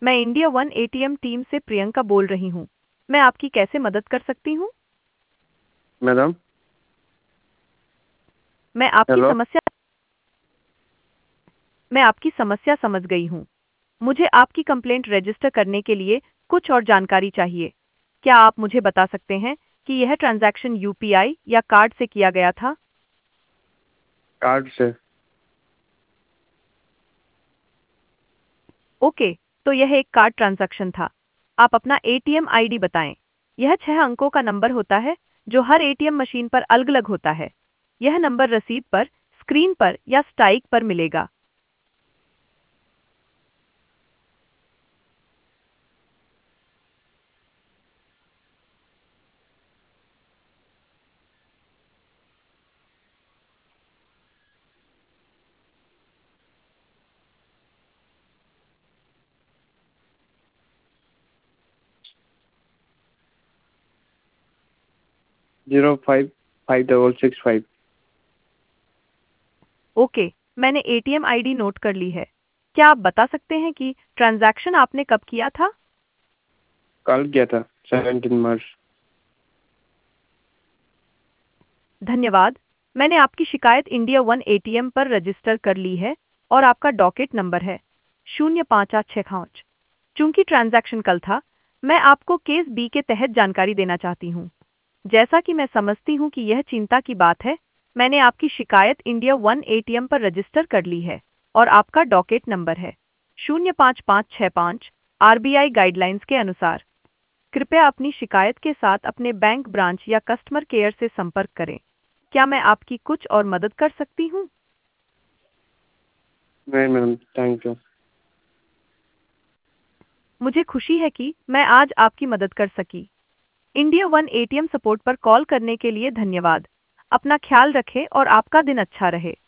मैं India one ATM team से प्रियंका बोल रही हूँ। मैं आपकी कैसे मदद कर सकती हूँ? मैडम। मैं आपकी हेलो। समस्या मैं आपकी समस्या समझ गई हूँ। मुझे आपकी कंप्लेंट रजिस्टर करने के लिए कुछ और जानकारी चाहिए। क्या आप मुझे बता सकते हैं कि यह ट्रांजैक्शन यूपीआई या कार्ड से किया गया था? कार्ड से। ओके, तो यह एक कार्ड ट्रांजैक्शन था। आप अपना एटीएम आईडी बताएं। यह 6 अंकों का नंबर होता है जो हर एटीएम मशीन पर अलग-अलग होता है। यह नंबर रसीद पर, स्क्रीन पर या स्ट्राइक पर मिलेगा। 055665। ओके, मैंने एटीएम आईडी नोट कर ली है। क्या आप बता सकते हैं कि ट्रांजैक्शन आपने कब किया था? कल किया था 17 मार्च। धन्यवाद। मैंने आपकी शिकायत इंडिया वन एटीएम पर रजिस्टर कर ली है और आपका डॉकेट नंबर है 05865। चूंकि ट्रांजैक्शन कल था, मैं आपको केस बी के तहत जानकारी देना चाहती हूँ। जैसा कि मैं समझती हूँ कि यह चिंता की बात है, मैंने आपकी शिकायत इंडिया वन एटीएम पर रजिस्टर कर ली है और आपका डॉकेट नंबर है 05565। आरबीआई गाइडलाइंस के अनुसार कृपया अपनी शिकायत के साथ अपने बैंक ब्रांच या कस्टमर केयर से संपर्क करें। क्या मैं आपकी कुछ और मदद कर सकती हूँ? नहीं मैडम, थैंक यू। मुझे खुशी है कि मैं आज आपकी मदद कर सकी। इंडिया वन एटीएम सपोर्ट पर कॉल करने के लिए धन्यवाद। अपना ख्याल रखें और आपका दिन अच्छा रहे।